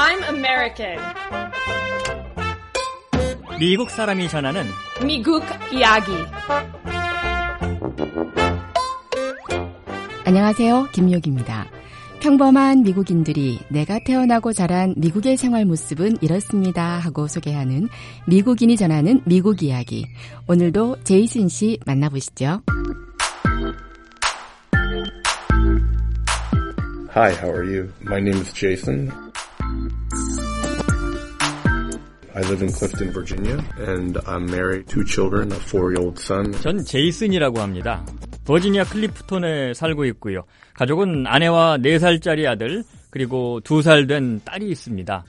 I'm American. 미국 사람이 전하는 미국 이야기. 안녕하세요. 김유기입니다. 평범한 미국인들이 내가 태어나고 자란 미국의 생활 모습은 이렇습니다 하고 소개하는 미국인이 전하는 미국 이야기. 오늘도 제이슨 씨 만나보시죠. Hi, how are you? My name is Jason. I live in Clifton, Virginia, and I'm married, 2 children, a 4-year-old son. 전 제이슨이라고 합니다. 버지니아 클리프톤에 살고 있고요. 가족은 아내와 4살짜리 아들, 그리고 2살 된 딸이 있습니다.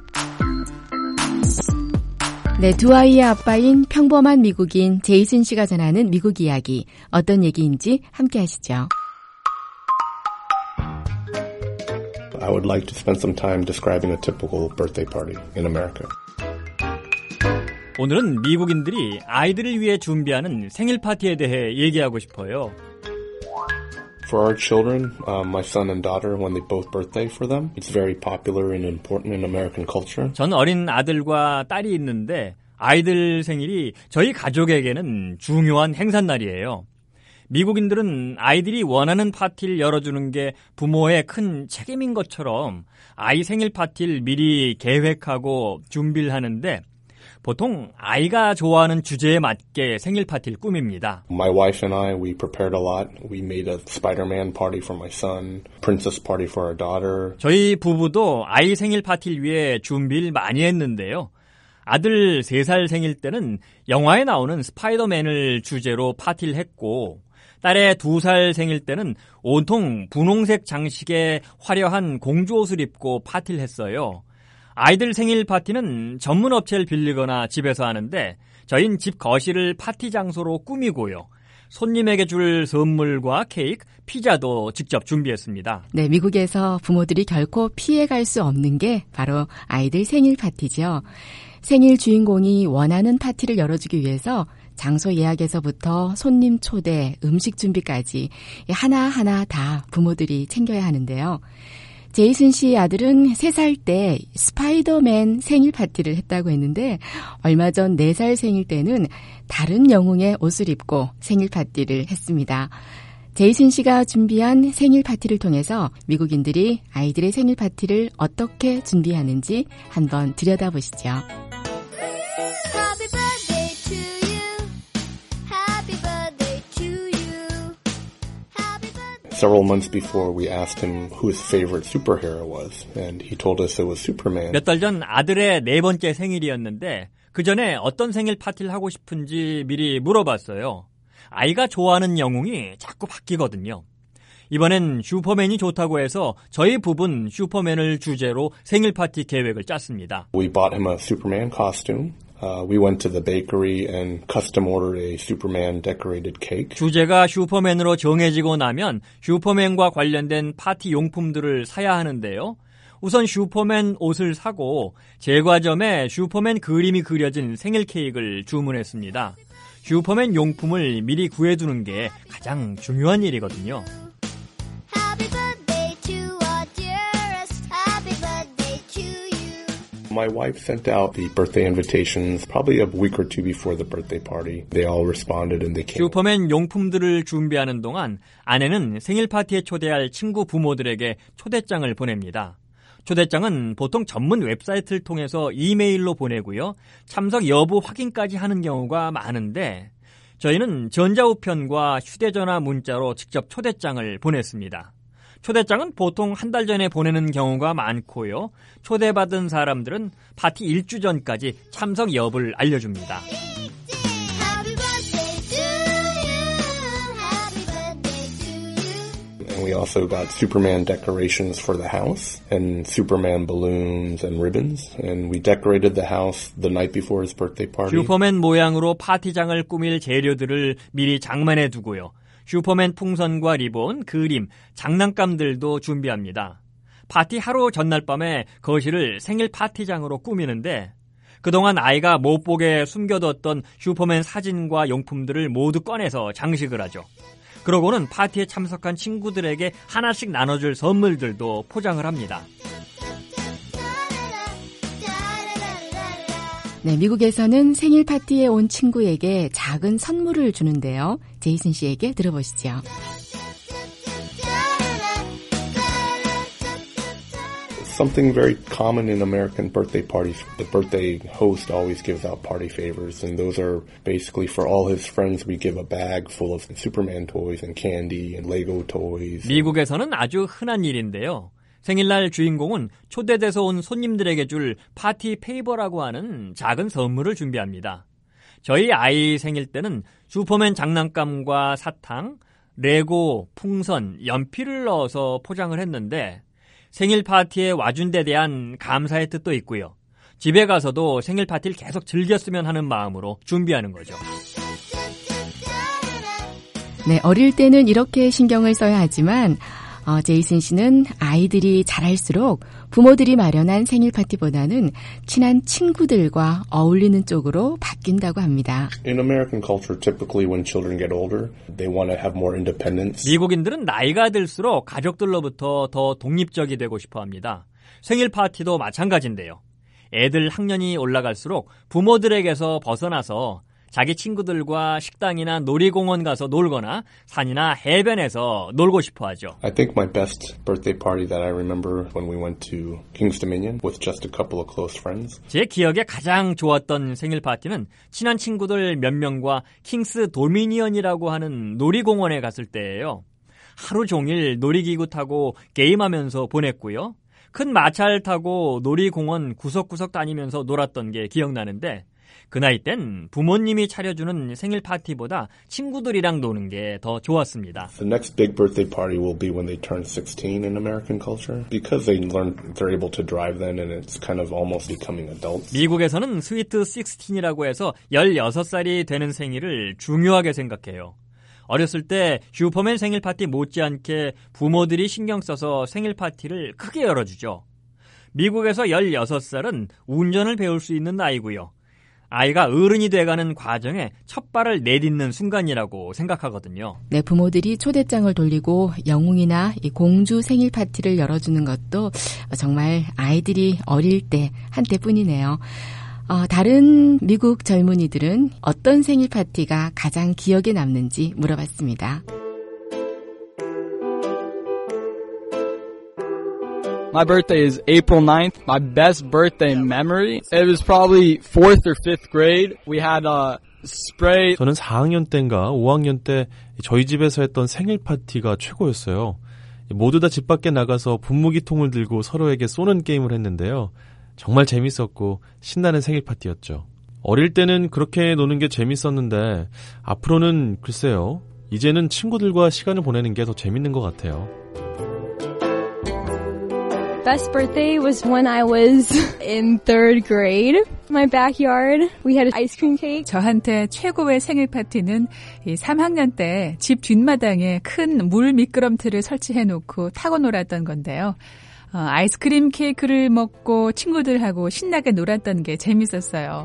네, 2 아이의 아빠인 평범한 미국인 제이슨 씨가 전하는 미국 이야기. 어떤 얘기인지 함께 하시죠. I would like to spend some time describing a typical birthday party in America. 오늘은 미국인들이 아이들을 위해 준비하는 생일 파티에 대해 얘기하고 싶어요. For our children, my son and daughter, when they both birthday for them, it's very popular and important in American culture. 전 어린 아들과 딸이 있는데 아이들 생일이 저희 가족에게는 중요한 행사날이에요. 미국인들은 아이들이 원하는 파티를 열어주는 게 부모의 큰 책임인 것처럼 아이 생일 파티를 미리 계획하고 준비를 하는데 보통 아이가 좋아하는 주제에 맞게 생일 파티를 꾸밉니다. My wife and I, we prepared a lot. We made a Spider-Man party for my son, princess party for our daughter. 저희 부부도 아이 생일 파티를 위해 준비를 많이 했는데요. 아들 3살 생일 때는 영화에 나오는 스파이더맨을 주제로 파티를 했고 딸의 2살 생일 때는 온통 분홍색 장식의 화려한 공주 옷을 입고 파티를 했어요. 아이들 생일 파티는 전문 업체를 빌리거나 집에서 하는데 저희는 집 거실을 파티 장소로 꾸미고요. 손님에게 줄 선물과 케이크, 피자도 직접 준비했습니다. 네, 미국에서 부모들이 결코 피해갈 수 없는 게 바로 아이들 생일 파티죠. 생일 주인공이 원하는 파티를 열어주기 위해서 장소 예약에서부터 손님 초대, 음식 준비까지 하나하나 다 부모들이 챙겨야 하는데요. 제이슨 씨의 아들은 3살 때 스파이더맨 생일 파티를 했다고 했는데 얼마 전 4살 생일 때는 다른 영웅의 옷을 입고 생일 파티를 했습니다. 제이슨 씨가 준비한 생일 파티를 통해서 미국인들이 아이들의 생일 파티를 어떻게 준비하는지 한번 들여다보시죠. Several months before, we asked him who his favorite superhero was, and he told us it was Superman. 몇 달 전 아들의 4번째 생일이었는데 그 전에 어떤 생일 파티를 하고 싶은지 미리 물어봤어요. 아이가 좋아하는 영웅이 자꾸 바뀌거든요. 이번엔 슈퍼맨이 좋다고 해서 저희 부부는 슈퍼맨을 주제로 생일 파티 계획을 짰습니다. We bought him a Superman costume. We went to the bakery and custom ordered a Superman decorated cake. 주제가 슈퍼맨으로 정해지고 나면 슈퍼맨과 관련된 파티 용품들을 사야 하는데요. 우선 슈퍼맨 옷을 사고 제과점에 슈퍼맨 그림이 그려진 생일 케이크를 주문했습니다. 슈퍼맨 용품을 미리 구해두는 게 가장 중요한 일이거든요. My wife sent out the birthday invitations probably a week or 2 before the birthday party. They all responded and they came. 슈퍼맨 용품들을 준비하는 동안 아내는 생일 파티에 초대할 친구 부모들에게 초대장을 보냅니다. 초대장은 보통 전문 웹사이트를 통해서 이메일로 보내고요. 참석 여부 확인까지 하는 경우가 많은데 저희는 전자우편과 휴대전화 문자로 직접 초대장을 보냈습니다. 초대장은 보통 1달 전에 보내는 경우가 많고요. 초대받은 사람들은 파티 1주 전까지 참석 여부를 알려줍니다. And we also got Superman decorations for the house and Superman balloons and ribbons. And we decorated the house the night before his birthday party. 슈퍼맨 모양으로 파티장을 꾸밀 재료들을 미리 장만해 두고요. 슈퍼맨 풍선과 리본, 그림, 장난감들도 준비합니다. 파티 하루 전날 밤에 거실을 생일 파티장으로 꾸미는데 그동안 아이가 못 보게 숨겨뒀던 슈퍼맨 사진과 용품들을 모두 꺼내서 장식을 하죠. 그러고는 파티에 참석한 친구들에게 하나씩 나눠줄 선물들도 포장을 합니다. 네, 미국에서는 생일 파티에 온 친구에게 작은 선물을 주는데요. 제이슨 씨에게 들어보시죠. Something very common in American birthday parties. The birthday host always gives out party favors, and those are basically for all his friends. We give a bag full of Superman toys and candy and Lego toys. 미국에서는 아주 흔한 일인데요. 생일날 주인공은 초대돼서 온 손님들에게 줄 파티 페이버라고 하는 작은 선물을 준비합니다. 저희 아이 생일 때는 슈퍼맨 장난감과 사탕, 레고, 풍선, 연필을 넣어서 포장을 했는데 생일 파티에 와준 데 대한 감사의 뜻도 있고요. 집에 가서도 생일 파티를 계속 즐겼으면 하는 마음으로 준비하는 거죠. 네, 어릴 때는 이렇게 신경을 써야 하지만 제이슨 씨는 아이들이 자랄수록 부모들이 마련한 생일 파티보다는 친한 친구들과 어울리는 쪽으로 바뀐다고 합니다. In American culture, typically when children get older, they want to have more independence. 미국인들은 나이가 들수록 가족들로부터 더 독립적이 되고 싶어 합니다. 생일 파티도 마찬가지인데요. 애들 학년이 올라갈수록 부모들에게서 벗어나서 자기 친구들과 식당이나 놀이공원 가서 놀거나 산이나 해변에서 놀고 싶어 하죠. I think my best birthday party that I remember when we went to King's Dominion with just a couple of close friends. 제 기억에 가장 좋았던 생일 파티는 친한 친구들 몇 명과 킹스 도미니언이라고 하는 놀이공원에 갔을 때예요. 하루 종일 놀이기구 타고 게임하면서 보냈고요. 큰 마차를 타고 놀이공원 구석구석 다니면서 놀았던 게 기억나는데 그 나이 땐 부모님이 차려주는 생일 파티보다 친구들이랑 노는 게 더 좋았습니다. The next big birthday party will be when they turn 16 in American culture. Because they're able to drive then and it's kind of almost becoming adults. 미국에서는 스위트 16이라고 해서 16살이 되는 생일을 중요하게 생각해요. 어렸을 때 슈퍼맨 생일 파티 못지않게 부모들이 신경 써서 생일 파티를 크게 열어주죠. 미국에서 16살은 운전을 배울 수 있는 나이고요. 아이가 어른이 돼가는 과정에 첫 발을 내딛는 순간이라고 생각하거든요. 네, 부모들이 초대장을 돌리고 영웅이나 이 공주 생일 파티를 열어주는 것도 정말 아이들이 어릴 때 한때뿐이네요. 다른 미국 젊은이들은 어떤 생일 파티가 가장 기억에 남는지 물어봤습니다. My birthday is April 9th. My best birthday memory, it was probably 4th or 5th grade. We had a spray. 저는 4학년 때인가 5학년 때 저희 집에서 했던 생일 파티가 최고였어요. 모두 다 집 밖에 나가서 분무기통을 들고 서로에게 쏘는 게임을 했는데요. 정말 재밌었고 신나는 생일 파티였죠. 어릴 때는 그렇게 노는 게 재밌었는데 앞으로는 글쎄요. 이제는 친구들과 시간을 보내는 게 더 재밌는 것 같아요. Best birthday was when I was in 3rd grade. My backyard, we had an ice cream cake. 저한테 최고의 생일 파티는 3학년 때 집 뒷마당에 큰 물 미끄럼틀을 설치해놓고 타고 놀았던 건데요. 아이스크림 케이크를 먹고 친구들하고 신나게 놀았던 게 재밌었어요.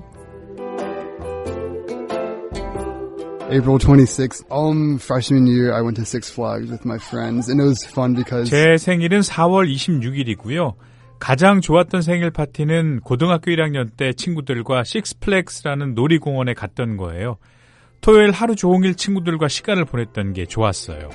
April 26th, freshman year, I went to Six Flags with my friends, and it was fun because 제 생일은 4월 26일이고요. 가장 좋았던 생일 파티는 고등학교 1학년 때 친구들과 식스플렉스라는 놀이공원에 갔던 거예요. 토요일 하루 종일 친구들과 시간을 보냈던 게 좋았어요.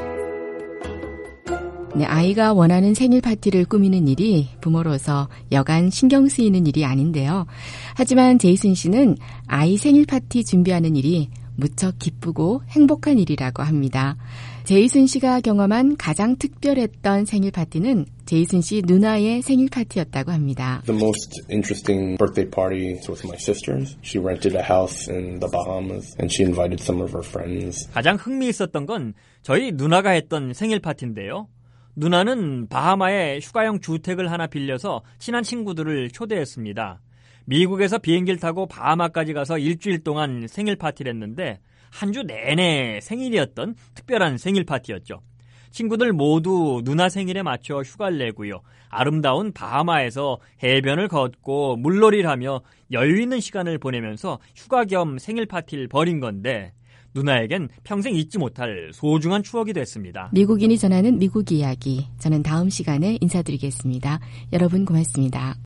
네, 아이가 원하는 생일 파티를 꾸미는 일이 부모로서 여간 신경 쓰이는 일이 아닌데요. 하지만 제이슨 씨는 아이 생일 파티 준비하는 일이 무척 기쁘고 행복한 일이라고 합니다. 제이슨 씨가 경험한 가장 특별했던 생일 파티는 제이슨 씨 누나의 생일 파티였다고 합니다. The most interesting birthday party was with my sisters. She rented a house in the Bahamas and she invited some of her friends. 가장 흥미있었던 건 저희 누나가 했던 생일 파티인데요. 누나는 바하마에 휴가용 주택을 하나 빌려서 친한 친구들을 초대했습니다. 미국에서 비행기를 타고 바하마까지 가서 일주일 동안 생일 파티를 했는데 한 주 내내 생일이었던 특별한 생일 파티였죠. 친구들 모두 누나 생일에 맞춰 휴가를 내고요. 아름다운 바하마에서 해변을 걷고 물놀이를 하며 여유 있는 시간을 보내면서 휴가 겸 생일 파티를 벌인 건데 누나에겐 평생 잊지 못할 소중한 추억이 됐습니다. 미국인이 전하는 미국 이야기. 저는 다음 시간에 인사드리겠습니다. 여러분 고맙습니다.